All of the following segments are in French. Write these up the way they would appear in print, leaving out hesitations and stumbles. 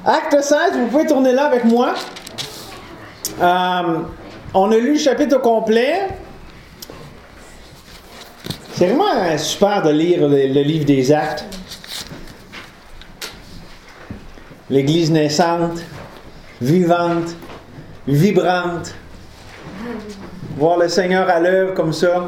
Acte 16, vous pouvez tourner là avec moi. On a lu le chapitre au complet. C'est vraiment super de lire le livre des Actes. L'Église naissante, vivante, vibrante. Voir le Seigneur à l'œuvre comme ça.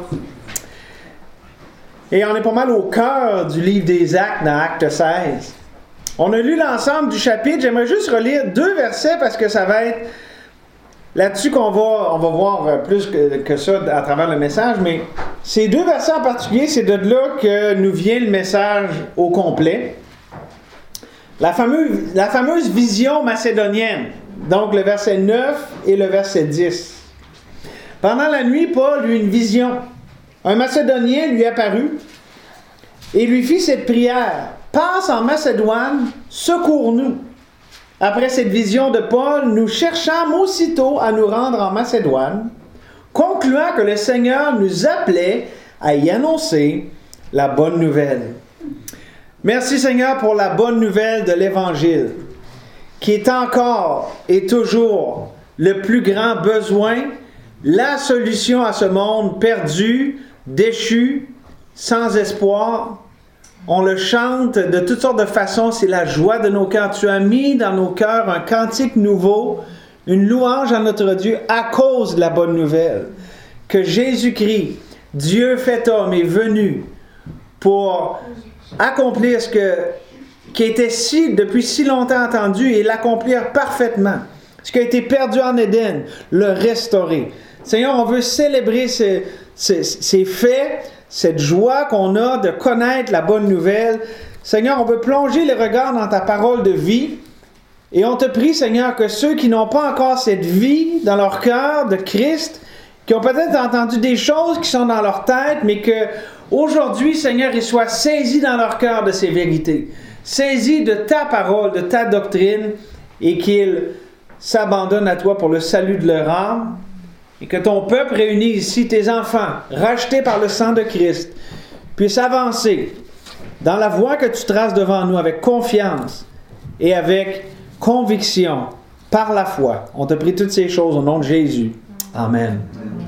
Et on est pas mal au cœur du livre des Actes dans Acte 16. On a lu l'ensemble du chapitre. J'aimerais juste relire 2 versets parce que ça va être là-dessus qu'on va voir plus que ça à travers le message. Mais ces 2 versets en particulier, c'est de là que nous vient le message au complet. La fameuse vision macédonienne. Donc le verset 9 et le verset 10. Pendant la nuit, Paul eut une vision. Un Macédonien lui apparut et lui fit cette prière. « Passe en Macédoine, secours-nous. » Après cette vision de Paul, nous cherchâmes aussitôt à nous rendre en Macédoine, concluant que le Seigneur nous appelait à y annoncer la bonne nouvelle. Merci Seigneur pour la bonne nouvelle de l'Évangile, qui est encore et toujours le plus grand besoin, la solution à ce monde perdu, déchu, sans espoir. On le chante de toutes sortes de façons, c'est la joie de nos cœurs. Tu as mis dans nos cœurs un cantique nouveau, une louange à notre Dieu à cause de la bonne nouvelle. Que Jésus-Christ, Dieu fait homme, est venu pour accomplir ce qui était depuis si longtemps attendu et l'accomplir parfaitement. Ce qui a été perdu en Éden, le restaurer. Seigneur, on veut célébrer ces faits, cette joie qu'on a de connaître la bonne nouvelle. Seigneur, on veut plonger les regards dans ta parole de vie. Et on te prie, Seigneur, que ceux qui n'ont pas encore cette vie dans leur cœur de Christ, qui ont peut-être entendu des choses qui sont dans leur tête, mais que aujourd'hui, Seigneur, ils soient saisis dans leur cœur de ces vérités, saisis de ta parole, de ta doctrine, et qu'ils s'abandonnent à toi pour le salut de leur âme. Et que ton peuple réuni ici, tes enfants, rachetés par le sang de Christ, puissent avancer dans la voie que tu traces devant nous avec confiance et avec conviction, par la foi. On te prie toutes ces choses au nom de Jésus. Amen.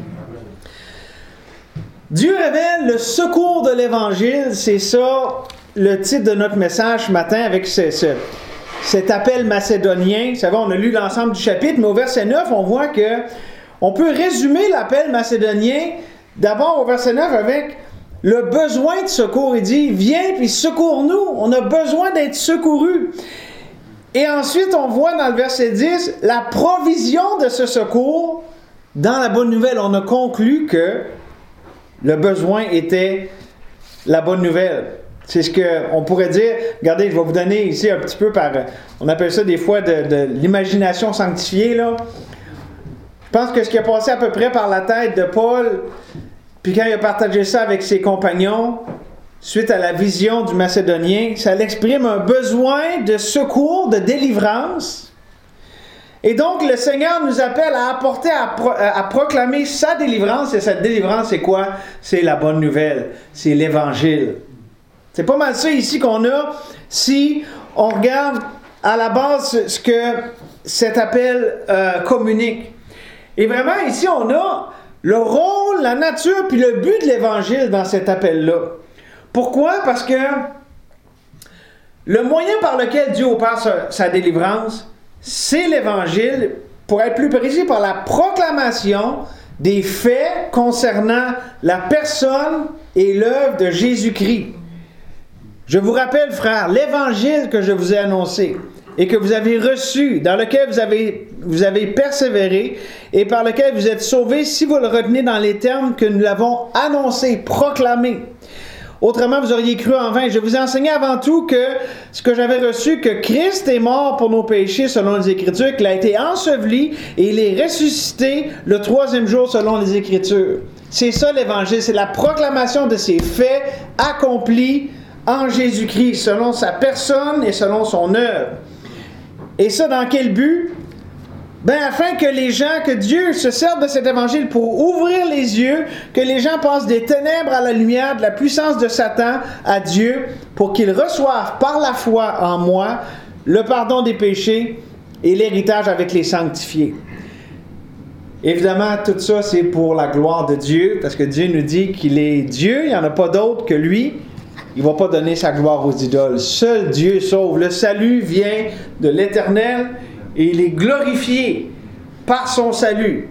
Dieu révèle le secours de l'Évangile, c'est ça le titre de notre message ce matin avec cet appel macédonien. Vous savez, on a lu l'ensemble du chapitre, mais au verset 9, on voit que on peut résumer l'appel macédonien d'abord au verset 9 avec le besoin de secours. Il dit, viens puis secours-nous, on a besoin d'être secourus. Et ensuite, on voit dans le verset 10 la provision de ce secours. Dans la bonne nouvelle, on a conclu que le besoin était la bonne nouvelle. C'est ce qu'on pourrait dire. Regardez, je vais vous donner ici un petit peu on appelle ça des fois de l'imagination sanctifiée, là. Je pense que ce qui a passé à peu près par la tête de Paul, puis quand il a partagé ça avec ses compagnons, suite à la vision du Macédonien, ça l'exprime un besoin de secours, de délivrance. Et donc, le Seigneur nous appelle à apporter, à proclamer sa délivrance. Et cette délivrance, c'est quoi? C'est la bonne nouvelle. C'est l'Évangile. C'est pas mal ça ici qu'on a si on regarde à la base ce que cet appel communique. Et vraiment, ici, on a le rôle, la nature, puis le but de l'Évangile dans cet appel-là. Pourquoi? Parce que le moyen par lequel Dieu opère sa délivrance, c'est l'Évangile, pour être plus précis, par la proclamation des faits concernant la personne et l'œuvre de Jésus-Christ. Je vous rappelle, frères, l'Évangile que je vous ai annoncé et que vous avez reçu, dans lequel vous avez persévéré et par lequel vous êtes sauvés si vous le retenez dans les termes que nous l'avons annoncé, proclamé. Autrement, vous auriez cru en vain. Je vous ai enseigné avant tout que ce que j'avais reçu, que Christ est mort pour nos péchés selon les Écritures, qu'il a été enseveli et il est ressuscité le 3e jour selon les Écritures. C'est ça l'Évangile, c'est la proclamation de ces faits accomplis en Jésus-Christ, selon sa personne et selon son œuvre. Et ça, dans quel but? Ben, afin que les gens, que Dieu se serve de cet évangile pour ouvrir les yeux, que les gens passent des ténèbres à la lumière, de la puissance de Satan à Dieu, pour qu'ils reçoivent par la foi en moi le pardon des péchés et l'héritage avec les sanctifiés. Évidemment, tout ça, c'est pour la gloire de Dieu, parce que Dieu nous dit qu'il est Dieu, il n'y en a pas d'autre que lui. Il ne va pas donner sa gloire aux idoles. Seul Dieu sauve. Le salut vient de l'Éternel et il est glorifié par son salut.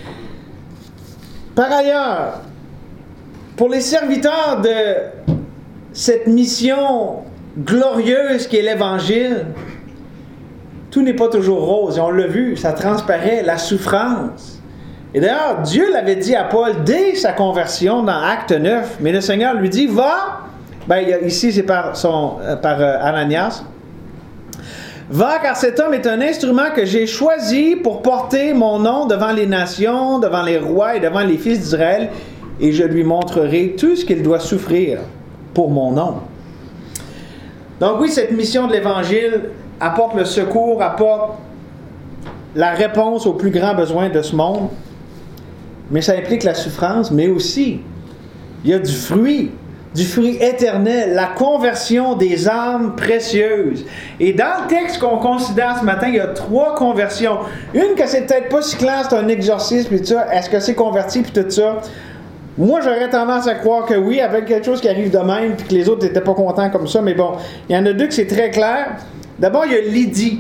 Par ailleurs, pour les serviteurs de cette mission glorieuse qui est l'Évangile, tout n'est pas toujours rose. Et on l'a vu, ça transparaît, la souffrance. Et d'ailleurs, Dieu l'avait dit à Paul dès sa conversion dans Acte 9. Mais le Seigneur lui dit, va, ici c'est par Ananias, va, car cet homme est un instrument que j'ai choisi pour porter mon nom devant les nations, devant les rois et devant les fils d'Israël, et je lui montrerai tout ce qu'il doit souffrir pour mon nom. Donc oui, cette mission de l'Évangile apporte le secours, apporte la réponse aux plus grands besoins de ce monde, mais ça implique la souffrance, mais aussi, il y a du fruit éternel, la conversion des âmes précieuses. Et dans le texte qu'on considère ce matin, il y a 3 conversions. Une que c'est peut-être pas si clair, c'est un exorcisme, puis tout ça, est-ce que c'est converti, puis tout ça? Moi, j'aurais tendance à croire que oui, avec quelque chose qui arrive de même, puis que les autres n'étaient pas contents comme ça, mais bon, il y en a 2 que c'est très clair. D'abord, il y a Lydie,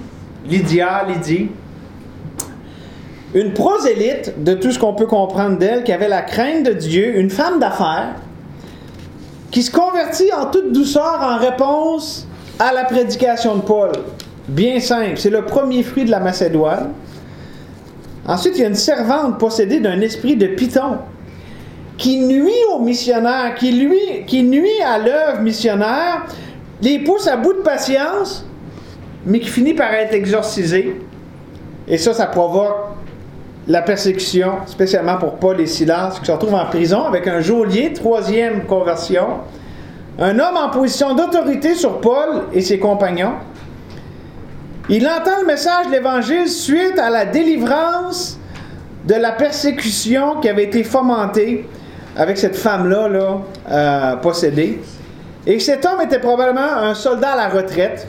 une prosélyte de tout ce qu'on peut comprendre d'elle, qui avait la crainte de Dieu, une femme d'affaires, qui se convertit en toute douceur en réponse à la prédication de Paul. Bien simple, c'est le premier fruit de la Macédoine. Ensuite, il y a une servante possédée d'un esprit de python, qui nuit aux missionnaires, qui nuit à l'œuvre missionnaire, les pousse à bout de patience, mais qui finit par être exorcisé. Et ça provoque la persécution, spécialement pour Paul et Silas, qui se retrouvent en prison avec un geôlier, 3e conversion, un homme en position d'autorité sur Paul et ses compagnons. Il entend le message de l'Évangile suite à la délivrance de la persécution qui avait été fomentée avec cette femme-là, possédée. Et cet homme était probablement un soldat à la retraite,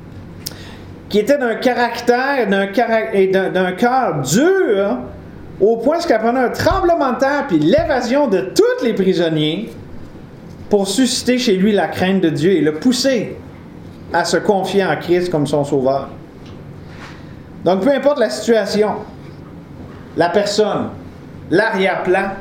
qui était d'un caractère et d'un cœur dur, au point qu'il prenait un tremblement de terre puis l'évasion de tous les prisonniers pour susciter chez lui la crainte de Dieu et le pousser à se confier en Christ comme son sauveur. Donc, peu importe la situation, la personne, l'arrière-plan,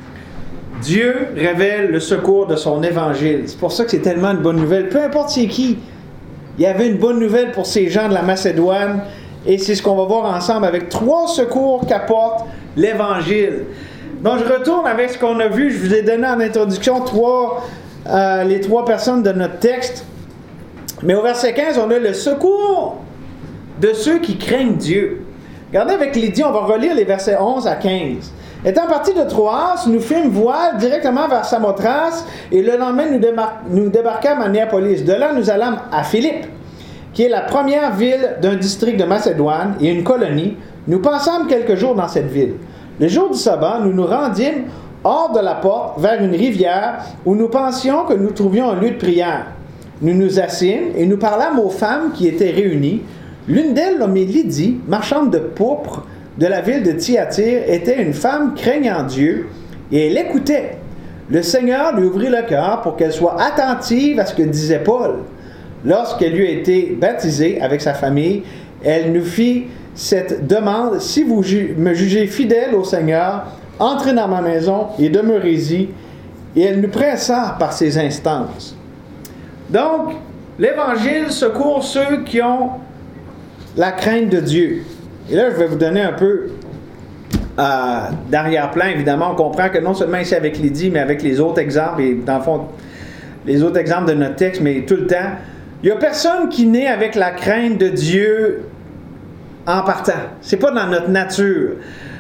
Dieu révèle le secours de son évangile. C'est pour ça que c'est tellement une bonne nouvelle. Peu importe c'est qui, il y avait une bonne nouvelle pour ces gens de la Macédoine, et c'est ce qu'on va voir ensemble avec 3 secours qu'apporte l'Évangile. Donc je retourne avec ce qu'on a vu. Je vous ai donné en introduction les 3 personnes de notre texte. Mais au verset 15, on a le secours de ceux qui craignent Dieu. Regardez avec Lydie, on va relire les versets 11 à 15. Étant partis de Troas, nous fîmes voile directement vers Samothrace, et le lendemain, nous débarquâmes à Néapolis. De là, nous allâmes à Philippe, qui est la première ville d'un district de Macédoine et une colonie. Nous passâmes quelques jours dans cette ville. Le jour du sabbat, nous nous rendîmes hors de la porte, vers une rivière, où nous pensions que nous trouvions un lieu de prière. Nous nous assîmes et nous parlâmes aux femmes qui étaient réunies. L'une d'elles, nommée Lydie, marchande de pourpre, de la ville de Thyatire, était une femme craignant Dieu, et elle écoutait. Le Seigneur lui ouvrit le cœur pour qu'elle soit attentive à ce que disait Paul. Lorsqu'elle eut été baptisée avec sa famille, elle nous fit cette demande: si vous me jugez fidèle au Seigneur, entrez dans ma maison et demeurez-y. Et elle nous pressa par ses instances. Donc, l'Évangile secourt ceux qui ont la crainte de Dieu. Et là, je vais vous donner un peu d'arrière-plan. Évidemment, on comprend que non seulement ici avec Lydie, mais avec les autres exemples, et dans le fond, les autres exemples de notre texte, mais tout le temps, il n'y a personne qui naît avec la crainte de Dieu en partant. C'est pas dans notre nature.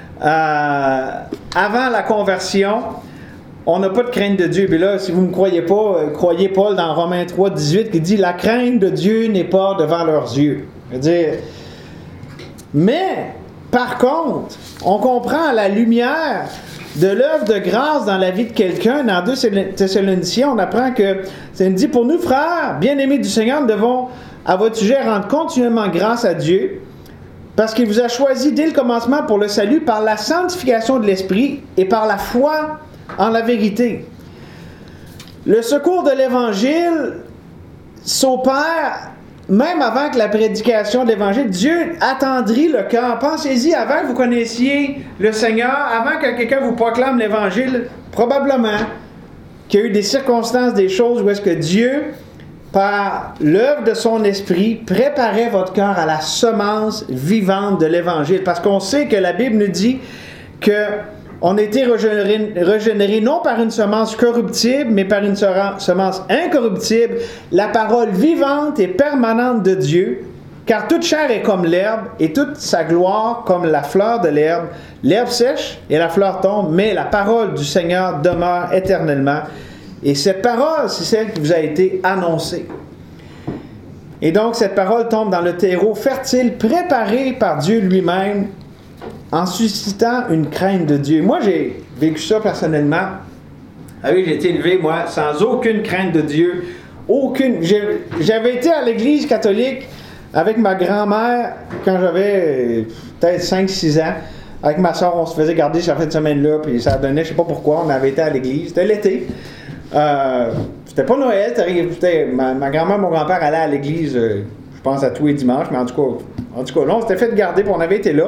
Avant la conversion, on n'a pas de crainte de Dieu. Puis là, si vous ne me croyez pas, croyez Paul dans Romains 3, 18, qui dit « La crainte de Dieu n'est pas devant leurs yeux ». Je veux dire, Mais, par contre, on comprend à la lumière de l'œuvre de grâce dans la vie de quelqu'un. Dans 2 Thessaloniciens, on apprend que ça nous dit, pour nous, frères, bien-aimés du Seigneur, nous devons, à votre sujet, rendre continuellement grâce à Dieu, parce qu'il vous a choisi dès le commencement pour le salut par la sanctification de l'Esprit et par la foi en la vérité. Le secours de l'Évangile s'opère même avant que la prédication de l'Évangile. Dieu attendrit le cœur. Pensez-y, avant que vous connaissiez le Seigneur, avant que quelqu'un vous proclame l'Évangile, probablement qu'il y a eu des circonstances, des choses où est-ce que Dieu, par l'œuvre de son esprit, préparait votre cœur à la semence vivante de l'Évangile. Parce qu'on sait que la Bible nous dit qu'on a été régénéré non par une semence corruptible, mais par une semence incorruptible, la parole vivante et permanente de Dieu. Car toute chair est comme l'herbe, et toute sa gloire comme la fleur de l'herbe. L'herbe sèche et la fleur tombe, mais la parole du Seigneur demeure éternellement. Et cette parole, c'est celle qui vous a été annoncée. Et donc, cette parole tombe dans le terreau fertile, préparé par Dieu lui-même, en suscitant une crainte de Dieu. Moi, j'ai vécu ça personnellement. Ah oui, j'ai été élevé, moi, sans aucune crainte de Dieu. Aucune. J'avais été à l'église catholique avec ma grand-mère quand j'avais peut-être 5-6 ans. Avec ma soeur, on se faisait garder cette fin de semaine-là, puis ça donnait, je sais pas pourquoi, on avait été à l'église. C'était l'été. C'était pas Noël, ma grand-mère et mon grand-père allaient à l'église, je pense à tous les dimanches, mais en tout cas, là, on s'était fait garder, puis on avait été là.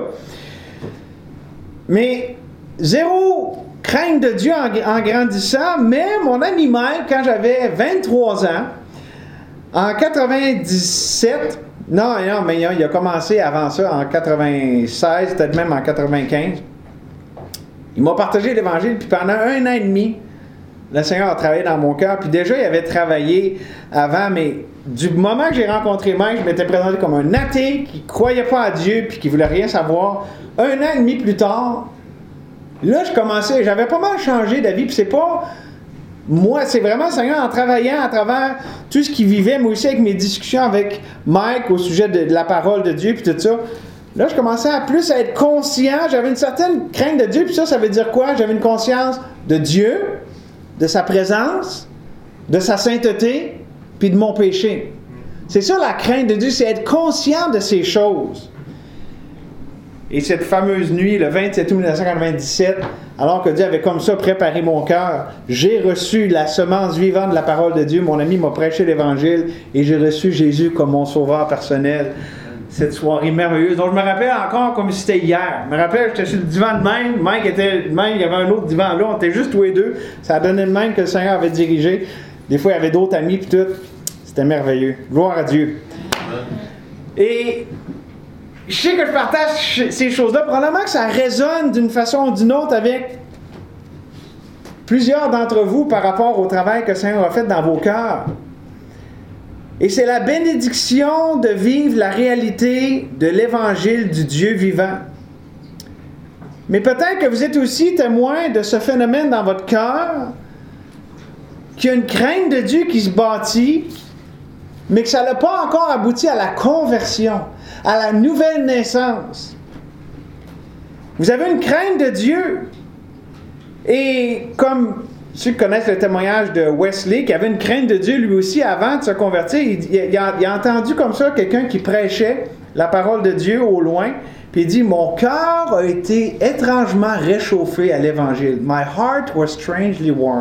Mais zéro crainte de Dieu en grandissant, mais mon ami Mike, quand j'avais 23 ans, en 97, non, mais il a commencé avant ça, en 96, peut-être même en 95, il m'a partagé l'Évangile, puis pendant 1 an et demi, le Seigneur a travaillé dans mon cœur, puis déjà, il avait travaillé avant, mais du moment que j'ai rencontré Mike, je m'étais présenté comme un athée qui ne croyait pas à Dieu, puis qui ne voulait rien savoir. 1 an et demi plus tard, là, j'avais pas mal changé d'avis, puis c'est pas moi, c'est vraiment le Seigneur en travaillant à travers tout ce qu'il vivait, mais aussi avec mes discussions avec Mike au sujet de la parole de Dieu, puis tout ça. Là, je commençais à plus à être conscient, j'avais une certaine crainte de Dieu, puis ça veut dire quoi? J'avais une conscience de Dieu, de sa présence, de sa sainteté, puis de mon péché. C'est ça la crainte de Dieu, c'est être conscient de ces choses. Et cette fameuse nuit, le 27 août 1997, alors que Dieu avait comme ça préparé mon cœur, j'ai reçu la semence vivante de la parole de Dieu. Mon ami m'a prêché l'Évangile et j'ai reçu Jésus comme mon sauveur personnel. Cette soirée merveilleuse. Donc je me rappelle encore comme si c'était hier. Je me rappelle, j'étais sur le divan de même. Mike était de même, il y avait un autre divan là. On était juste tous les deux. Ça a donné de même que le Seigneur avait dirigé. Des fois, il y avait d'autres amis puis tout. C'était merveilleux. Gloire à Dieu. Et je sais que je partage ces choses-là. Probablement que ça résonne d'une façon ou d'une autre avec plusieurs d'entre vous par rapport au travail que le Seigneur a fait dans vos cœurs. Et c'est la bénédiction de vivre la réalité de l'Évangile du Dieu vivant. Mais peut-être que vous êtes aussi témoin de ce phénomène dans votre cœur, qu'il y a une crainte de Dieu qui se bâtit, mais que ça n'a pas encore abouti à la conversion, à la nouvelle naissance. Vous avez une crainte de Dieu. Et comme ceux qui connaissent le témoignage de Wesley, qui avait une crainte de Dieu lui aussi avant de se convertir, il a entendu comme ça quelqu'un qui prêchait la parole de Dieu au loin, puis il dit « Mon cœur a été étrangement réchauffé à l'Évangile. My heart was strangely warmed. »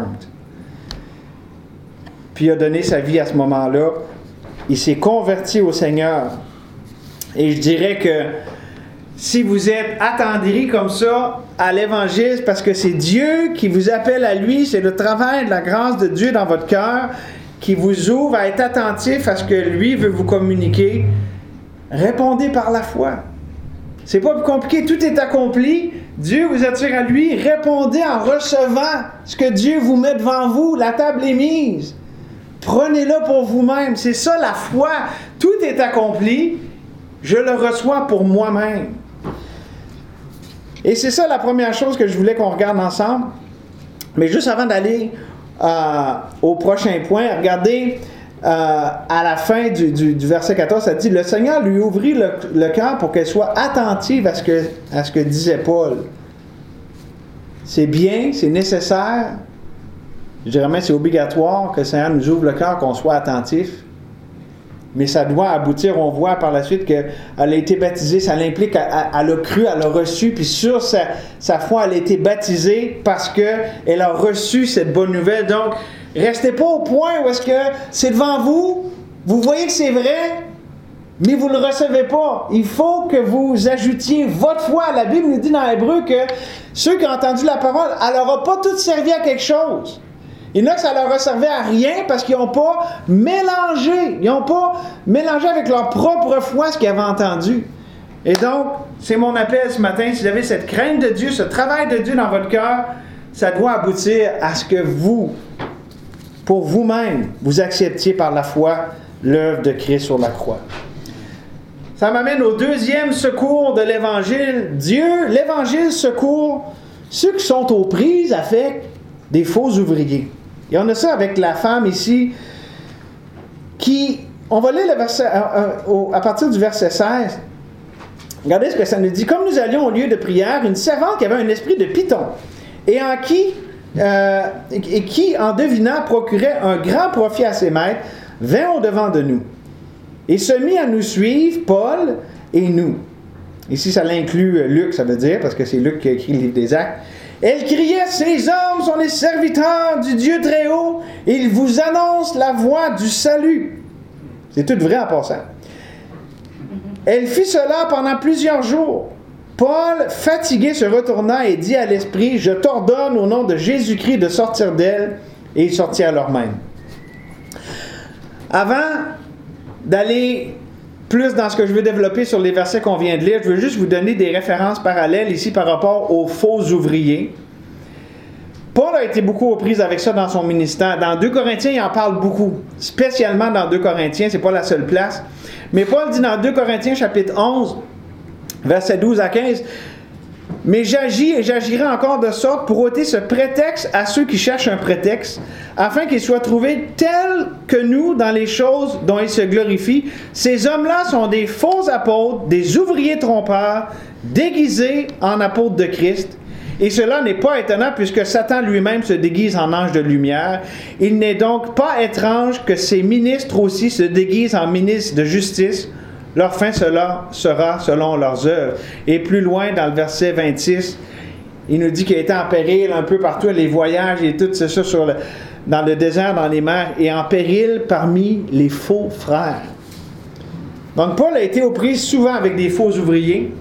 Puis il a donné sa vie à ce moment-là. Il s'est converti au Seigneur. Et je dirais que si vous êtes attendris comme ça à l'Évangile, c'est parce que c'est Dieu qui vous appelle à lui, c'est le travail de la grâce de Dieu dans votre cœur qui vous ouvre à être attentif à ce que lui veut vous communiquer. Répondez par la foi. C'est pas plus compliqué, tout est accompli. Dieu vous attire à lui. Répondez en recevant ce que Dieu vous met devant vous. La table est mise. Prenez-le pour vous-même. C'est ça la foi. Tout est accompli. Je le reçois pour moi-même. Et c'est ça la première chose que je voulais qu'on regarde ensemble. Mais juste avant d'aller au prochain point, regardez à la fin du verset 14, ça dit « Le Seigneur lui ouvrit le cœur pour qu'elle soit attentive à ce que disait Paul. » C'est bien, c'est nécessaire. Je dirais même c'est obligatoire que le Seigneur nous ouvre le cœur, qu'on soit attentif. Mais ça doit aboutir, on voit par la suite qu'elle a été baptisée, ça l'implique, elle a cru, elle a reçu, puis sur sa foi, elle a été baptisée parce qu'elle a reçu cette bonne nouvelle. Donc, restez pas au point où est-ce que c'est devant vous, vous voyez que c'est vrai, mais vous ne le recevez pas. Il faut que vous ajoutiez votre foi. La Bible nous dit dans Hébreux que ceux qui ont entendu la parole, elle n'aura pas toutes servi à quelque chose. Il y en a que ça leur a servi à rien parce qu'ils n'ont pas mélangé. Ils n'ont pas mélangé avec leur propre foi ce qu'ils avaient entendu. Et donc, c'est mon appel ce matin. Si vous avez cette crainte de Dieu, ce travail de Dieu dans votre cœur, ça doit aboutir à ce que vous, pour vous-même, vous acceptiez par la foi l'œuvre de Christ sur la croix. Ça m'amène au deuxième secours de l'Évangile. L'Évangile secourt ceux qui sont aux prises avec des faux ouvriers. Et on a ça avec la femme ici qui... On va lire le verset, à partir du verset 16. Regardez ce que ça nous dit. « Comme nous allions au lieu de prière, une servante qui avait un esprit de python, et qui, en devinant, procurait un grand profit à ses maîtres, vint au-devant de nous, et se mit à nous suivre, Paul et nous. » Ici, ça l'inclut Luc, ça veut dire, parce que c'est Luc qui a écrit le livre des Actes. Elle criait, « Ces hommes sont les serviteurs du Dieu très haut, et ils vous annoncent la voie du salut. » C'est tout vrai en passant. Elle fit cela pendant plusieurs jours. Paul, fatigué, se retourna et dit à l'esprit, « Je t'ordonne au nom de Jésus-Christ de sortir d'elle. » Et ils sortirent leur même. Avant d'aller plus dans ce que je veux développer sur les versets qu'on vient de lire, je veux juste vous donner des références parallèles ici par rapport aux faux ouvriers. Paul a été beaucoup aux prises avec ça dans son ministère. Dans 2 Corinthiens, il en parle beaucoup, spécialement dans 2 Corinthiens, c'est pas la seule place. Mais Paul dit dans 2 Corinthiens, chapitre 11, versets 12 à 15, « Mais j'agis et j'agirai encore de sorte pour ôter ce prétexte à ceux qui cherchent un prétexte, afin qu'ils soient trouvés tels que nous dans les choses dont ils se glorifient. Ces hommes-là sont des faux apôtres, des ouvriers trompeurs, déguisés en apôtres de Christ. Et cela n'est pas étonnant puisque Satan lui-même se déguise en ange de lumière. Il n'est donc pas étrange que ses ministres aussi se déguisent en ministres de justice. Leur fin sera selon leurs œuvres. » Et plus loin, dans le verset 26, il nous dit qu'il était en péril un peu partout, les voyages et tout ça dans le désert, dans les mers, et en péril parmi les faux frères. Donc Paul a été aux prises souvent avec des faux ouvriers.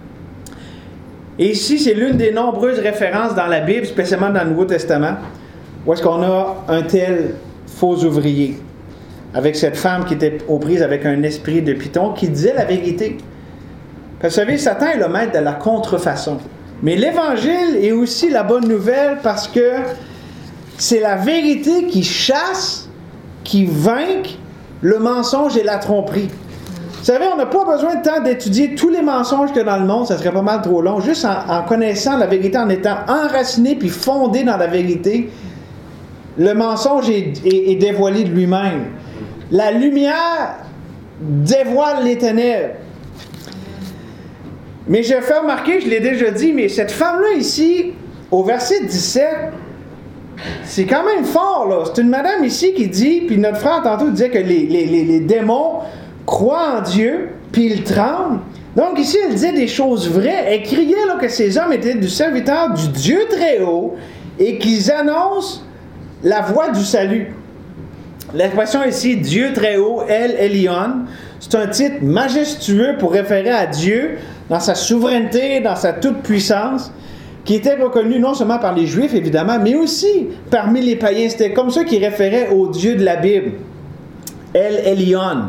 Et ici, c'est l'une des nombreuses références dans la Bible, spécialement dans le Nouveau Testament, où est-ce qu'on a un tel faux ouvrier, avec cette femme qui était aux prises avec un esprit de python, qui disait la vérité. Parce que vous savez, Satan est le maître de la contrefaçon. Mais l'Évangile est aussi la bonne nouvelle parce que c'est la vérité qui chasse, qui vainque le mensonge et la tromperie. Vous savez, on n'a pas besoin de temps d'étudier tous les mensonges qu'il y a dans le monde, ça serait pas mal trop long. Juste en connaissant la vérité, en étant enraciné puis fondé dans la vérité, le mensonge est dévoilé de lui-même. La lumière dévoile les ténèbres. Mais je fais remarquer, je l'ai déjà dit, mais cette femme-là ici, au verset 17, c'est quand même fort, là. C'est une madame ici qui dit, puis notre frère tantôt disait que les démons croient en Dieu, puis ils tremblent. Donc ici, elle disait des choses vraies. Elle criait là, que ces hommes étaient du serviteur du Dieu très haut et qu'ils annoncent la voie du salut. L'expression ici, Dieu très haut, El Elyon, c'est un titre majestueux pour référer à Dieu dans sa souveraineté, dans sa toute-puissance, qui était reconnu non seulement par les Juifs, évidemment, mais aussi parmi les païens. C'était comme ça qu'ils référaient au Dieu de la Bible. El Elyon.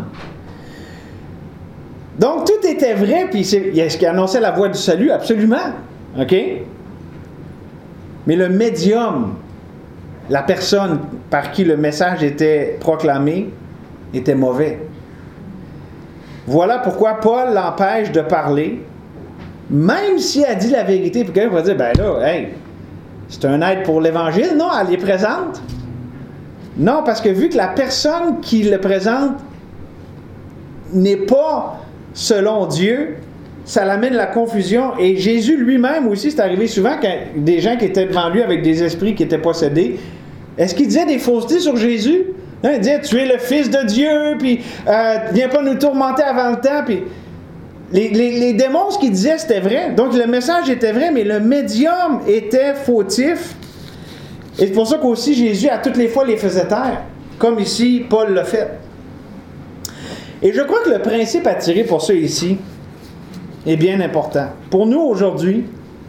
Donc, tout était vrai, puis est-ce qu'il annonçait la voie du salut? Absolument. OK? Mais le médium, la personne par qui le message était proclamé, était mauvais. Voilà pourquoi Paul l'empêche de parler, même si elle dit la vérité. Puis quelqu'un va dire, ben là, hey, c'est un aide pour l'Évangile. Non, elle est présente. Non, parce que vu que la personne qui le présente n'est pas selon Dieu, ça l'amène la confusion. Et Jésus lui-même aussi, c'est arrivé souvent quand des gens qui étaient devant lui avec des esprits qui étaient possédés. Est-ce qu'il disait des faussetés sur Jésus? Non, il disait, tu es le Fils de Dieu, puis viens pas nous tourmenter avant le temps. Puis les démons, ce qu'ils disaient, c'était vrai. Donc le message était vrai, mais le médium était fautif. Et c'est pour ça qu'aussi Jésus, à toutes les fois, les faisait taire. Comme ici, Paul l'a fait. Et je crois que le principe à tirer pour ça ici est bien important. Pour nous, aujourd'hui,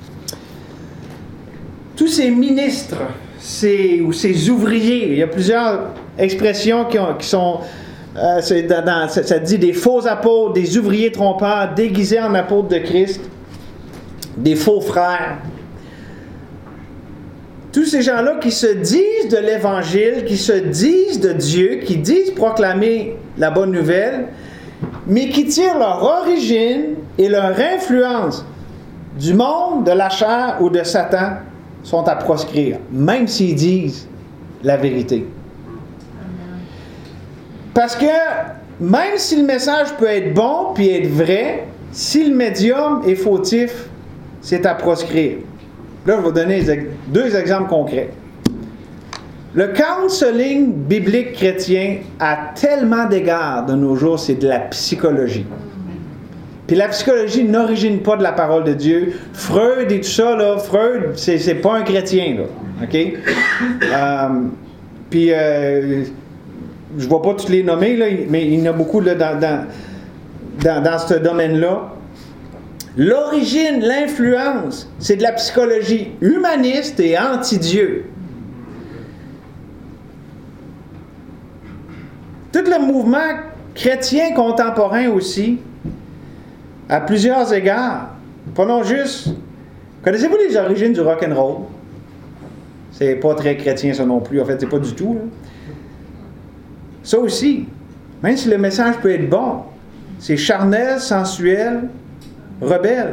tous ces ministres, ou ces ouvriers, il y a plusieurs expressions qui sont... ça dit des faux apôtres, des ouvriers trompeurs, déguisés en apôtres de Christ, des faux frères. Tous ces gens-là qui se disent de l'Évangile, qui se disent de Dieu, qui disent proclamer la bonne nouvelle, mais qui tirent leur origine et leur influence du monde, de la chair ou de Satan, sont à proscrire, même s'ils disent la vérité. Parce que même si le message peut être bon puis être vrai, si le médium est fautif, c'est à proscrire. Là, je vais vous donner deux exemples concrets. Le counseling biblique chrétien a tellement d'égards de nos jours, c'est de la psychologie. Puis la psychologie n'origine pas de la parole de Dieu. Freud et tout ça, là, Freud, c'est pas un chrétien, là. OK? Puis, je ne vais pas tous les nommer, là, mais il y en a beaucoup là, dans ce domaine-là. L'origine, l'influence, c'est de la psychologie humaniste et anti-Dieu. Tout le mouvement chrétien contemporain aussi, à plusieurs égards. Prenons juste... Connaissez-vous les origines du rock'n'roll? C'est pas très chrétien ça non plus. En fait, c'est pas du tout. Là. Ça aussi, même si le message peut être bon, c'est charnel, sensuel, rebelle.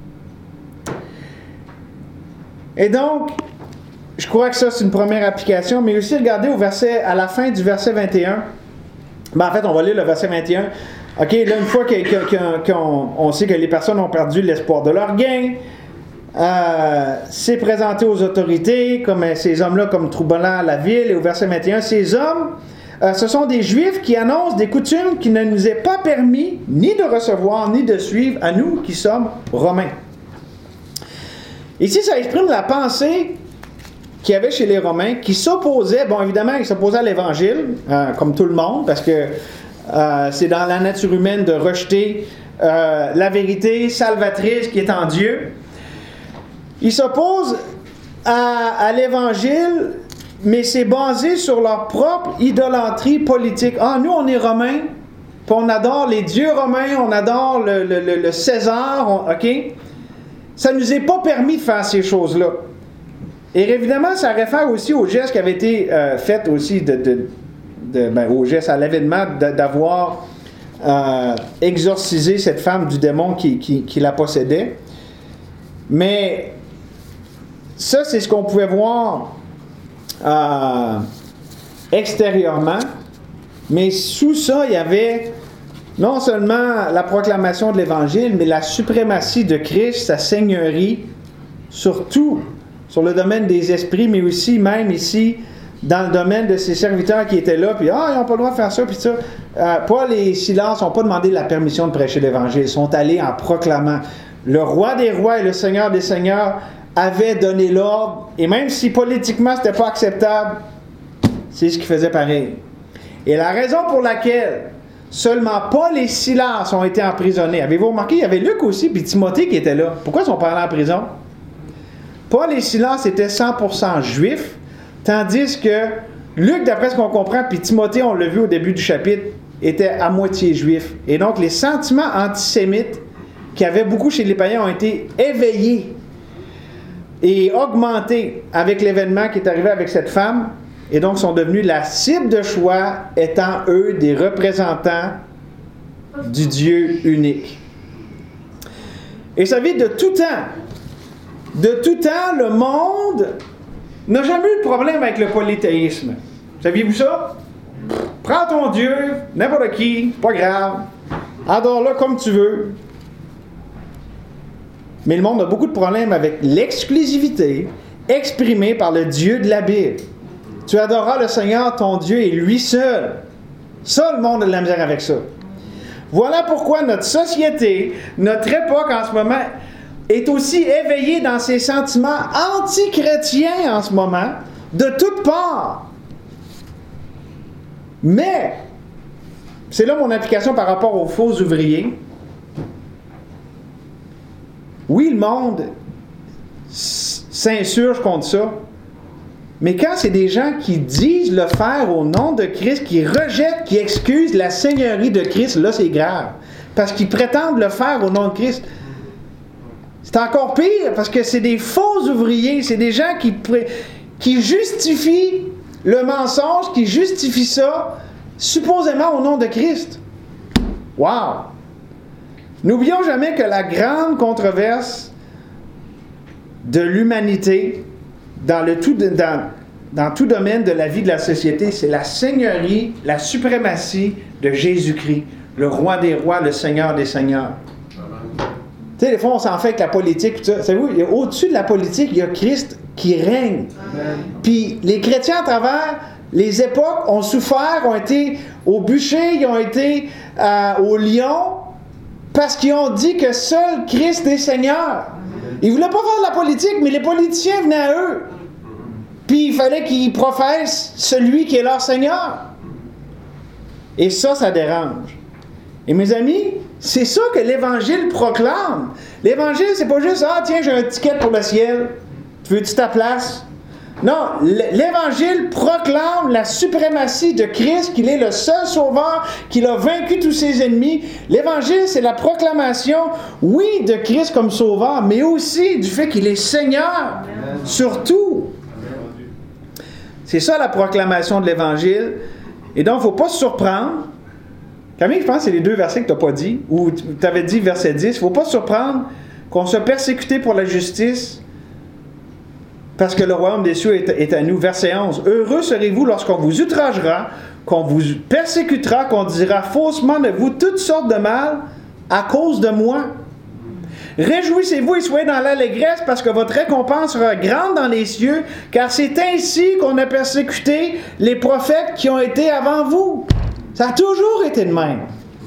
Et donc, je crois que ça, c'est une première application, mais aussi regardez à la fin du verset 21. En fait, on va lire le verset 21. OK, là, une fois qu'on sait que les personnes ont perdu l'espoir de leur gain, c'est présenté aux autorités, comme ces hommes-là, comme troublant la ville. Et au verset 21, ces hommes, ce sont des Juifs qui annoncent des coutumes qui ne nous est pas permis ni de recevoir, ni de suivre à nous qui sommes Romains. Ici, ça exprime la pensée qu'il y avait chez les Romains, qui s'opposaient, bon évidemment, ils s'opposaient à l'Évangile, comme tout le monde, parce que c'est dans la nature humaine de rejeter la vérité salvatrice qui est en Dieu. Ils s'opposent à l'Évangile, mais c'est basé sur leur propre idolâtrie politique. Ah, nous, on est Romains, puis on adore les dieux romains, on adore le César, OK? Ça ne nous est pas permis de faire ces choses-là. Et évidemment, ça réfère aussi au geste qui avait été fait aussi au geste, à l'événement d'avoir exorcisé cette femme du démon qui la possédait. Mais ça, c'est ce qu'on pouvait voir extérieurement. Mais sous ça, il y avait non seulement la proclamation de l'Évangile, mais la suprématie de Christ, sa seigneurie, surtout sur le domaine des esprits, mais aussi même ici, dans le domaine de ses serviteurs qui étaient là, puis ils n'ont pas le droit de faire ça, puis ça. Paul et Silas n'ont pas demandé la permission de prêcher l'Évangile, ils sont allés en proclamant. Le roi des rois et le seigneur des seigneurs avaient donné l'ordre, et même si politiquement c'était pas acceptable, c'est ce qu'ils faisaient pareil. Et la raison pour laquelle seulement Paul et Silas ont été emprisonnés, avez-vous remarqué, il y avait Luc aussi, puis Timothée qui était là. Pourquoi ils sont pas allés en prison? Paul et Silas étaient 100% juifs, tandis que Luc, d'après ce qu'on comprend, puis Timothée, on l'a vu au début du chapitre, était à moitié juif. Et donc, les sentiments antisémites qu'il y avait beaucoup chez les païens ont été éveillés et augmentés avec l'événement qui est arrivé avec cette femme, et donc sont devenus la cible de choix, étant eux des représentants du Dieu unique. Et ça vient de tout temps. De tout temps, le monde n'a jamais eu de problème avec le polythéisme. Saviez-vous ça? Prends ton Dieu, n'importe qui, pas grave. Adore-le comme tu veux. Mais le monde a beaucoup de problèmes avec l'exclusivité exprimée par le Dieu de la Bible. Tu adoreras le Seigneur, ton Dieu, et lui seul. Ça, le monde a de la misère avec ça. Voilà pourquoi notre société, notre époque en ce moment, est aussi éveillée dans ses sentiments anti-chrétiens en ce moment, de toutes parts. Mais, c'est là mon application par rapport aux faux ouvriers. Oui, le monde s'insurge contre ça. Mais quand c'est des gens qui disent le faire au nom de Christ, qui rejettent, qui excusent la seigneurie de Christ, là c'est grave. Parce qu'ils prétendent le faire au nom de Christ. C'est encore pire, parce que c'est des faux ouvriers, c'est des gens qui justifient le mensonge, qui justifient ça, supposément au nom de Christ. Wow! N'oublions jamais que la grande controverse de l'humanité, dans tout domaine de la vie de la société, c'est la seigneurie, la suprématie de Jésus-Christ, le roi des rois, le seigneur des seigneurs. Tu sais, des fois, on s'en fait avec la politique. Savez-vous, au-dessus de la politique, il y a Christ qui règne. Amen. Puis les chrétiens, à travers les époques, ont souffert, ont été au bûcher, ils ont été au lion, parce qu'ils ont dit que seul Christ est Seigneur. Ils ne voulaient pas faire de la politique, mais les politiciens venaient à eux. Puis il fallait qu'ils professent celui qui est leur Seigneur. Et ça dérange. Et mes amis, c'est ça que l'Évangile proclame. L'Évangile, c'est pas juste « Ah, tiens, j'ai un ticket pour le ciel. Tu veux-tu ta place? » Non, l'Évangile proclame la suprématie de Christ, qu'il est le seul sauveur, qu'il a vaincu tous ses ennemis. L'Évangile, c'est la proclamation, oui, de Christ comme sauveur, mais aussi du fait qu'il est Seigneur, surtout. C'est ça la proclamation de l'Évangile. Et donc, il ne faut pas se surprendre. Camille, je pense que c'est les 2 versets que tu n'as pas dit, ou tu avais dit verset 10. Il ne faut pas se surprendre qu'on soit persécuté pour la justice, parce que le royaume des cieux est à nous. Verset 11. Heureux serez-vous lorsqu'on vous outragera, qu'on vous persécutera, qu'on dira faussement de vous toutes sortes de mal à cause de moi. Réjouissez-vous et soyez dans l'allégresse, parce que votre récompense sera grande dans les cieux, car c'est ainsi qu'on a persécuté les prophètes qui ont été avant vous. Ça a toujours été de même.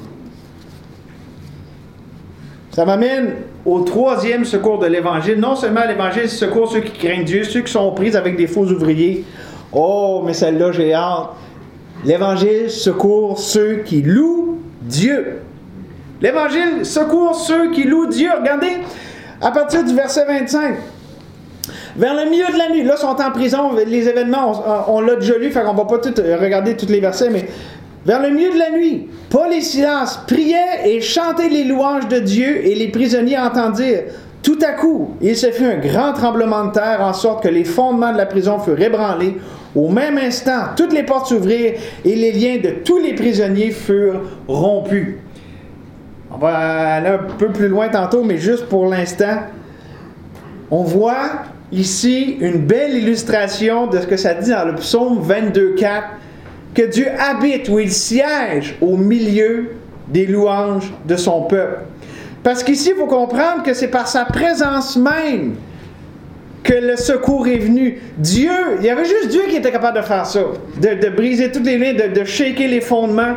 Ça m'amène au 3e secours de l'Évangile. Non seulement l'Évangile secourt ceux qui craignent Dieu, ceux qui sont aux prises avec des faux ouvriers. Oh, mais celle-là, j'ai hâte. L'Évangile secourt ceux qui louent Dieu. L'Évangile secourt ceux qui louent Dieu. Regardez, à partir du verset 25. Vers le milieu de la nuit, là, ils sont en prison, les événements, on l'a déjà lu, fait qu'on ne va pas regarder tous les versets, mais vers le milieu de la nuit, Paul et Silas priaient et chantaient les louanges de Dieu, et les prisonniers entendirent. Tout à coup, il se fit un grand tremblement de terre, en sorte que les fondements de la prison furent ébranlés. Au même instant, toutes les portes s'ouvrirent, et les liens de tous les prisonniers furent rompus. On va aller un peu plus loin tantôt, mais juste pour l'instant, on voit ici une belle illustration de ce que ça dit dans le psaume 22,4, que Dieu habite ou il siège au milieu des louanges de son peuple. Parce qu'ici, il faut comprendre que c'est par sa présence même que le secours est venu. Dieu, il y avait juste Dieu qui était capable de faire ça, de briser toutes les lignes, de shaker les fondements.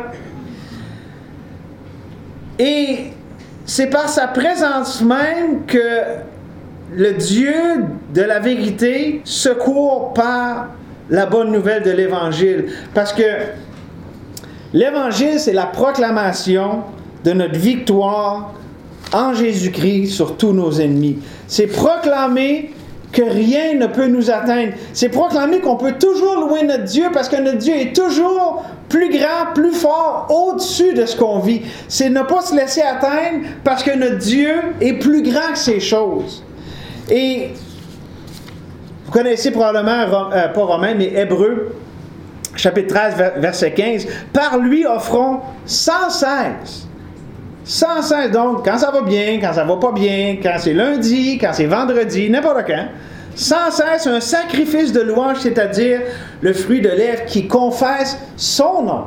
Et c'est par sa présence même que le Dieu de la vérité secourt par la bonne nouvelle de l'Évangile. Parce que l'Évangile, c'est la proclamation de notre victoire en Jésus-Christ sur tous nos ennemis. C'est proclamer que rien ne peut nous atteindre. C'est proclamer qu'on peut toujours louer notre Dieu, parce que notre Dieu est toujours plus grand, plus fort, au-dessus de ce qu'on vit. C'est ne pas se laisser atteindre, parce que notre Dieu est plus grand que ces choses. Et vous connaissez probablement, pas Romains, mais Hébreux, chapitre 13, verset 15. Par lui offrons sans cesse, donc, quand ça va bien, quand ça va pas bien, quand c'est lundi, quand c'est vendredi, n'importe quand, sans cesse un sacrifice de louange, c'est-à-dire le fruit de lèvres qui confesse son nom.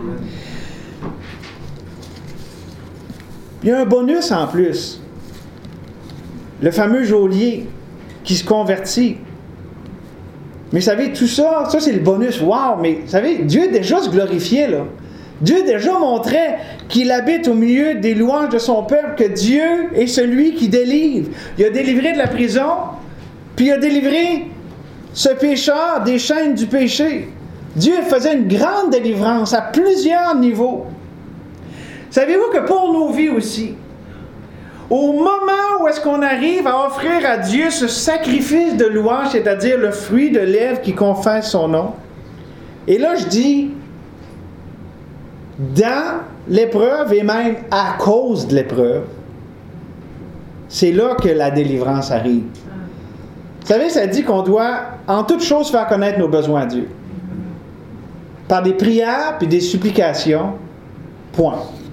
Il y a un bonus en plus. Le fameux geôlier qui se convertit. Mais vous savez, tout ça, c'est le bonus. Wow! Mais vous savez, Dieu déjà se glorifiait, là. Dieu déjà montrait qu'il habite au milieu des louanges de son peuple, que Dieu est celui qui délivre. Il a délivré de la prison, puis il a délivré ce pécheur des chaînes du péché. Dieu faisait une grande délivrance à plusieurs niveaux. Savez-vous que pour nos vies aussi, au moment où est-ce qu'on arrive à offrir à Dieu ce sacrifice de louange, c'est-à-dire le fruit de lèvres qui confesse son nom, et là je dis, dans l'épreuve et même à cause de l'épreuve, c'est là que la délivrance arrive. Vous savez, ça dit qu'on doit en toute chose faire connaître nos besoins à Dieu. Par des prières puis des supplications, point.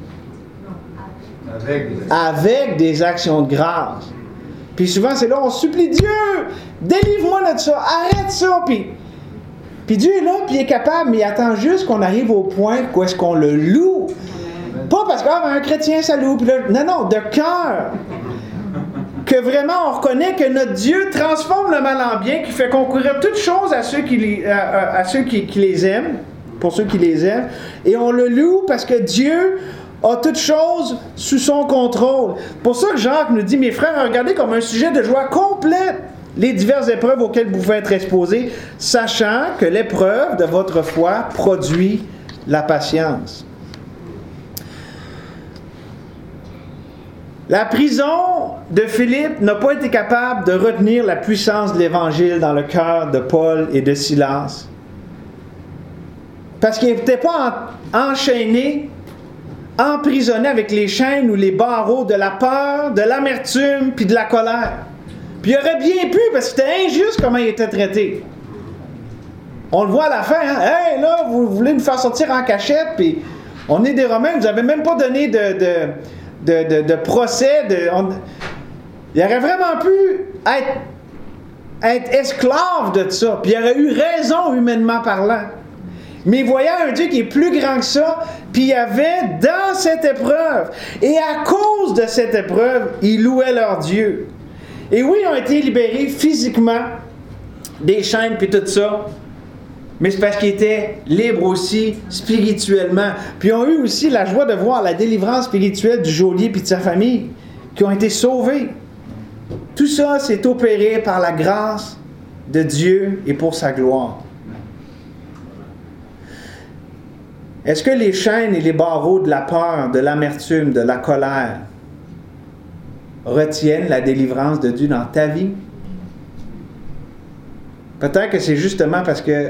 Avec des actions de grâce. Puis souvent, c'est là, on supplie Dieu, délivre-moi de ça, arrête ça. Puis Dieu est là, puis il est capable, mais il attend juste qu'on arrive au point où est-ce qu'on le loue. Pas parce qu'un chrétien, ça loue. Puis là, non, de cœur. Que vraiment, on reconnaît que notre Dieu transforme le mal en bien, qui fait concourir toutes choses à ceux qui les aiment, pour ceux qui les aiment. Et on le loue parce que Dieu a toutes choses sous son contrôle. Pour ça que Jacques nous dit, mes frères, regardez comme un sujet de joie complète les diverses épreuves auxquelles vous pouvez être exposés, sachant que l'épreuve de votre foi produit la patience. La prison de Philippe n'a pas été capable de retenir la puissance de l'Évangile dans le cœur de Paul et de Silas. Parce qu'ils n'étaient pas enchaînés, emprisonnés avec les chaînes ou les barreaux de la peur, de l'amertume puis de la colère. Puis il aurait bien pu, parce que c'était injuste comment il était traité. On le voit à la fin, hein? Hey, là, vous voulez nous faire sortir en cachette, puis on est des Romains, vous n'avez même pas donné de procès. Il aurait vraiment pu être esclave de ça, puis il aurait eu raison humainement parlant. Mais il voyait un Dieu qui est plus grand que ça, puis il y avait dans cette épreuve, et à cause de cette épreuve, ils louaient leur Dieu. Et oui, ils ont été libérés physiquement des chaînes puis tout ça, mais c'est parce qu'ils étaient libres aussi spirituellement. Puis ils ont eu aussi la joie de voir la délivrance spirituelle du geôlier puis de sa famille, qui ont été sauvés. Tout ça, c'est opéré par la grâce de Dieu et pour sa gloire. Est-ce que les chaînes et les barreaux de la peur, de l'amertume, de la colère retiennent la délivrance de Dieu dans ta vie? Peut-être que c'est justement parce que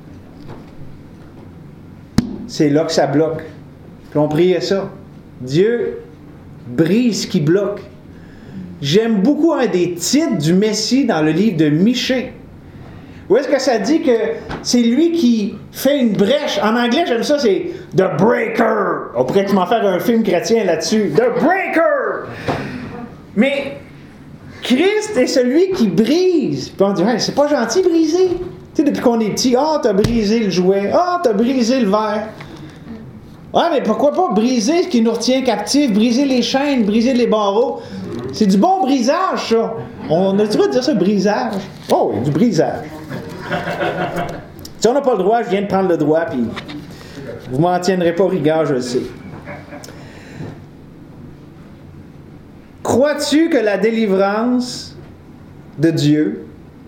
c'est là que ça bloque. Puis on priait ça. Dieu brise ce qui bloque. J'aime beaucoup un des titres du Messie dans le livre de Michée. Où est-ce que ça dit que c'est lui qui fait une brèche? En anglais, j'aime ça, c'est « The Breaker ». On pourrait m'en faire un film chrétien là-dessus. « The Breaker ». Mais Christ est celui qui brise. Puis on dit hey, « c'est pas gentil briser ». Tu sais, depuis qu'on est petit, « Ah, t'as brisé le jouet. Ah, t'as brisé le verre. » Ah, mais pourquoi pas briser ce qui nous retient captifs, briser les chaînes, briser les barreaux? C'est du bon brisage, ça. On a le droit de dire ça, brisage. Oh, du brisage. Si on n'a pas le droit, je viens de prendre le droit, puis vous m'en tiendrez pas rigueur, je le sais. Crois-tu que la délivrance de Dieu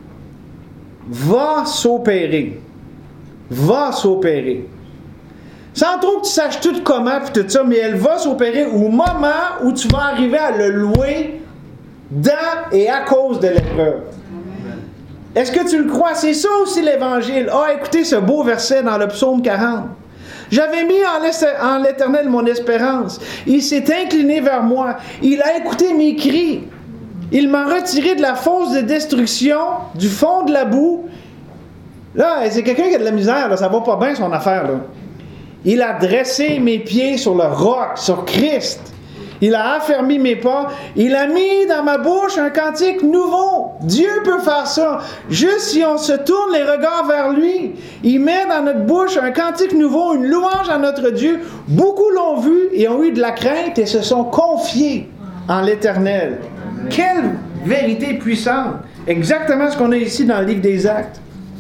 va s'opérer? Va s'opérer. Sans trop que tu saches tout comment et tout ça, mais elle va s'opérer au moment où tu vas arriver à le louer dans et à cause de l'épreuve. Est-ce que tu le crois? C'est ça aussi l'Évangile. Ah, écoutez ce beau verset dans le psaume 40. J'avais mis en l'Éternel mon espérance. Il s'est incliné vers moi. Il a écouté mes cris. Il m'a retiré de la fosse de destruction, du fond de la boue. Là, c'est quelqu'un qui a de la misère. Là, ça va pas bien son affaire. Là. Il a dressé mes pieds sur le roc, sur Christ. Il a affermi mes pas. Il a mis dans ma bouche un cantique nouveau. Dieu peut faire ça. Juste si on se tourne les regards vers lui. Il met dans notre bouche un cantique nouveau, une louange à notre Dieu. Beaucoup l'ont vu et ont eu de la crainte et se sont confiés en l'Éternel. Quelle vérité puissante! Exactement ce qu'on a ici dans le livre des Actes.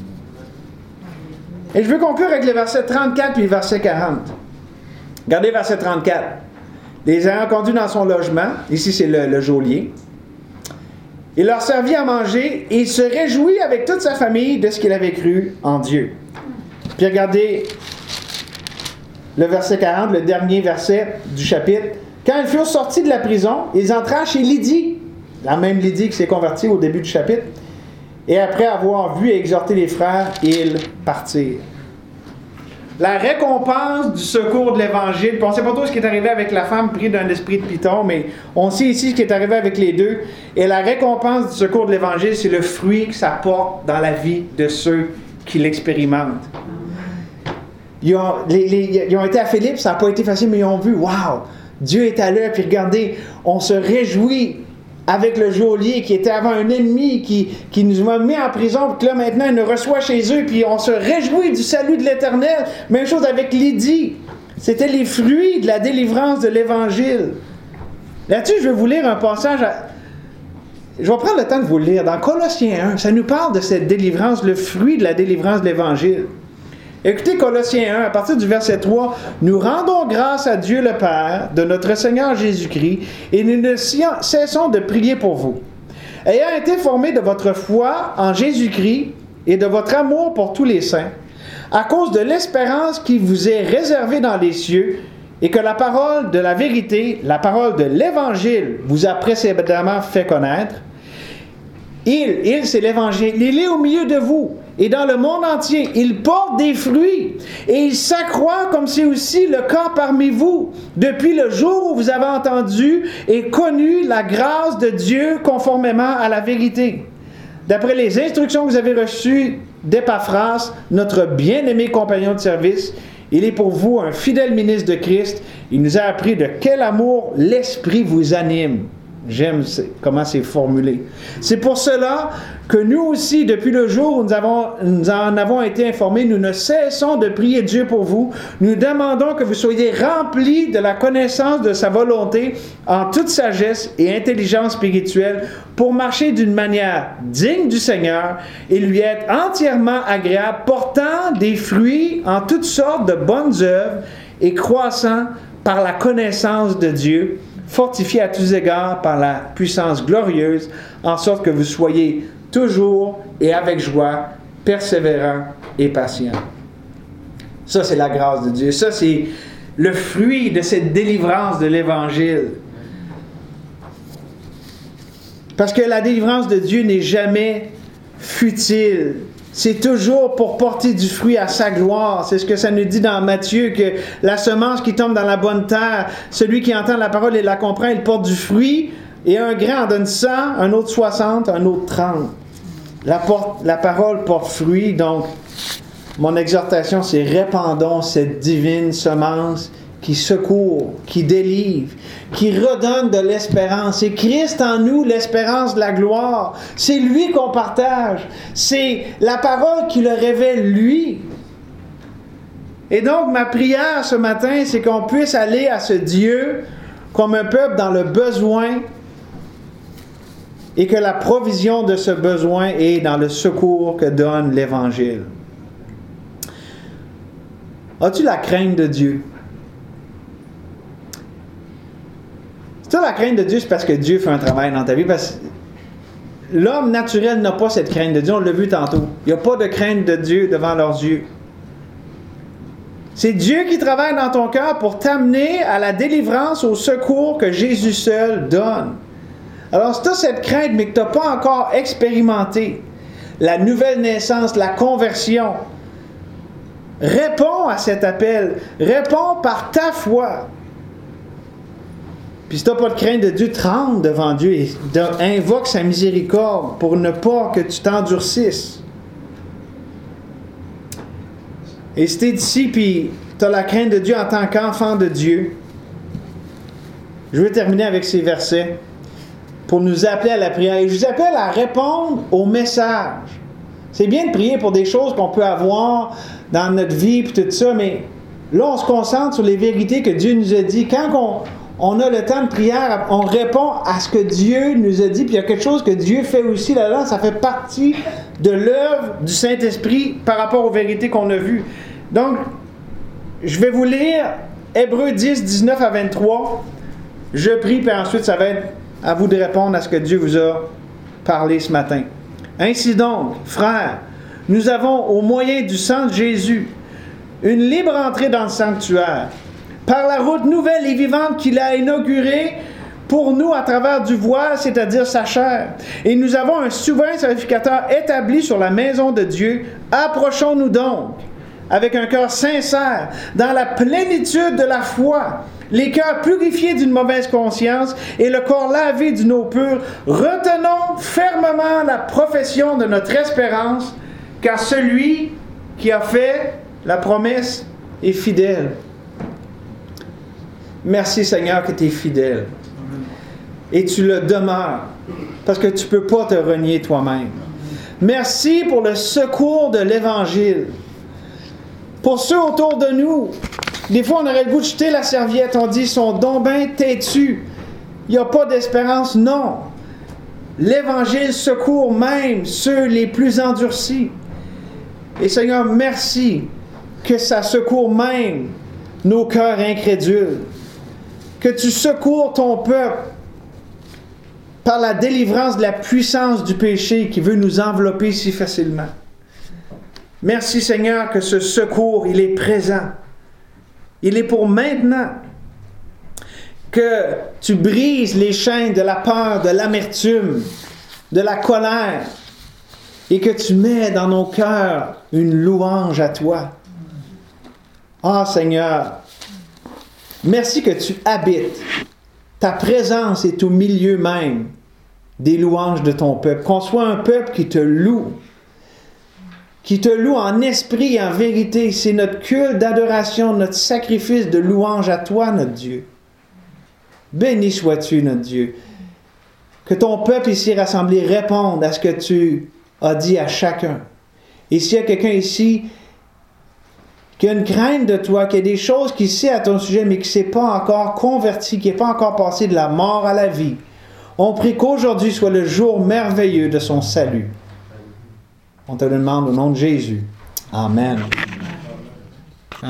Et je veux conclure avec les versets 34 puis verset 40. Regardez verset 34. Les ayant conduits dans son logement, ici c'est le geôlier, il leur servit à manger et il se réjouit avec toute sa famille de ce qu'il avait cru en Dieu. Puis regardez le verset 40, le dernier verset du chapitre. Quand ils furent sortis de la prison, ils entrèrent chez Lydie, la même Lydie qui s'est convertie au début du chapitre, et après avoir vu et exhorté les frères, ils partirent. La récompense du secours de l'Évangile, puis on ne sait pas trop ce qui est arrivé avec la femme prise d'un esprit de python, mais on sait ici ce qui est arrivé avec les deux, et la récompense du secours de l'Évangile, c'est le fruit que ça porte dans la vie de ceux qui l'expérimentent. Ils ont été à Philippe, ça n'a pas été facile, mais ils ont vu, waouh, Dieu est à l'œuvre, puis regardez, on se réjouit avec le geôlier qui était avant un ennemi qui nous a mis en prison, puis là maintenant il nous reçoit chez eux, puis on se réjouit du salut de l'Éternel. Même chose avec Lydie. C'était les fruits de la délivrance de l'Évangile. Là-dessus, je vais vous lire un passage. Je vais prendre le temps de vous le lire. Dans Colossiens 1, ça nous parle de cette délivrance, le fruit de la délivrance de l'Évangile. Écoutez Colossiens 1, à partir du verset 3, « Nous rendons grâce à Dieu le Père de notre Seigneur Jésus-Christ, et nous ne cessons de prier pour vous. Ayant été formés de votre foi en Jésus-Christ et de votre amour pour tous les saints, à cause de l'espérance qui vous est réservée dans les cieux, et que la parole de la vérité, la parole de l'Évangile vous a précédemment fait connaître, il c'est l'Évangile, il est au milieu de vous, et dans le monde entier, il porte des fruits, et il s'accroît comme c'est aussi le cas parmi vous, depuis le jour où vous avez entendu et connu la grâce de Dieu conformément à la vérité. D'après les instructions que vous avez reçues d'Épaphras, notre bien-aimé compagnon de service, il est pour vous un fidèle ministre de Christ. Il nous a appris de quel amour l'Esprit vous anime. J'aime comment c'est formulé. C'est pour cela que nous aussi, depuis le jour où nous en avons été informés, nous ne cessons de prier Dieu pour vous. Nous demandons que vous soyez remplis de la connaissance de sa volonté en toute sagesse et intelligence spirituelle pour marcher d'une manière digne du Seigneur et lui être entièrement agréable, portant des fruits en toutes sortes de bonnes œuvres et croissant par la connaissance de Dieu, fortifié à tous égards par la puissance glorieuse, en sorte que vous soyez toujours et avec joie, persévérants et patients. Ça, c'est la grâce de Dieu. Ça, c'est le fruit de cette délivrance de l'Évangile. Parce que la délivrance de Dieu n'est jamais futile. C'est toujours pour porter du fruit à sa gloire. C'est ce que ça nous dit dans Matthieu, que la semence qui tombe dans la bonne terre, celui qui entend la parole et la comprend, il porte du fruit, et un grain en donne 100, un autre 60, un autre 30. La parole porte fruit, donc mon exhortation, c'est répandons cette divine semence qui secourt, qui délivre, qui redonne de l'espérance. C'est Christ en nous, l'espérance de la gloire. C'est lui qu'on partage. C'est la parole qui le révèle lui. Et donc, ma prière ce matin, c'est qu'on puisse aller à ce Dieu comme un peuple dans le besoin et que la provision de ce besoin est dans le secours que donne l'Évangile. As-tu la crainte de Dieu? Si tu as la crainte de Dieu, c'est parce que Dieu fait un travail dans ta vie. Parce que l'homme naturel n'a pas cette crainte de Dieu. On l'a vu tantôt. Il n'y a pas de crainte de Dieu devant leurs yeux. C'est Dieu qui travaille dans ton cœur pour t'amener à la délivrance, au secours que Jésus seul donne. Alors, si tu as cette crainte, mais que tu n'as pas encore expérimenté la nouvelle naissance, la conversion, réponds à cet appel. Réponds par ta foi. Puis si tu n'as pas de crainte de Dieu, tremble devant Dieu et invoque sa miséricorde pour ne pas que tu t'endurcisses. Et si tu es ici puis tu as la crainte de Dieu en tant qu'enfant de Dieu, Je veux terminer avec ces versets pour nous appeler à la prière. Et je vous appelle à répondre au message. C'est bien de prier pour des choses qu'on peut avoir dans notre vie et tout ça, mais là, on se concentre sur les vérités que Dieu nous a dit. Quand on a le temps de prière, on répond à ce que Dieu nous a dit. Puis il y a quelque chose que Dieu fait aussi là-dedans. Ça fait partie de l'œuvre du Saint-Esprit par rapport aux vérités qu'on a vues. Donc, je vais vous lire Hébreux 10, 19 à 23. Je prie, puis ensuite, ça va être à vous de répondre à ce que Dieu vous a parlé ce matin. Ainsi donc, frères, nous avons, au moyen du sang de Jésus, une libre entrée dans le sanctuaire, par la route nouvelle et vivante qu'il a inaugurée pour nous à travers du voile, c'est-à-dire sa chair. Et nous avons un souverain sacrificateur établi sur la maison de Dieu. Approchons-nous donc, avec un cœur sincère, dans la plénitude de la foi, les cœurs purifiés d'une mauvaise conscience et le corps lavé d'une eau pure. Retenons fermement la profession de notre espérance, car celui qui a fait la promesse est fidèle. Merci Seigneur que tu es fidèle. Et tu le demeures, parce que tu ne peux pas te renier toi-même. Merci pour le secours de l'Évangile. Pour ceux autour de nous, des fois on aurait le goût de jeter la serviette, on dit ils sont donc bien têtus, il n'y a pas d'espérance. Non, l'Évangile secourt même ceux les plus endurcis. Et Seigneur, merci que ça secourt même nos cœurs incrédules, que tu secours ton peuple par la délivrance de la puissance du péché qui veut nous envelopper si facilement. Merci Seigneur que ce secours, il est présent. Il est pour maintenant. Que tu brises les chaînes de la peur, de l'amertume, de la colère et que tu mets dans nos cœurs une louange à toi. Ah Seigneur, merci que tu habites. Ta présence est au milieu même des louanges de ton peuple. Qu'on soit un peuple qui te loue en esprit et en vérité. C'est notre culte d'adoration, notre sacrifice de louange à toi, notre Dieu. Béni sois-tu, notre Dieu. Que ton peuple ici rassemblé réponde à ce que tu as dit à chacun. Et s'il y a quelqu'un ici qui a une crainte de toi, qui a des choses qu'il sait à ton sujet, mais qui ne s'est pas encore converti, qui n'est pas encore passé de la mort à la vie, on prie qu'aujourd'hui soit le jour merveilleux de son salut. On te le demande au nom de Jésus. Amen.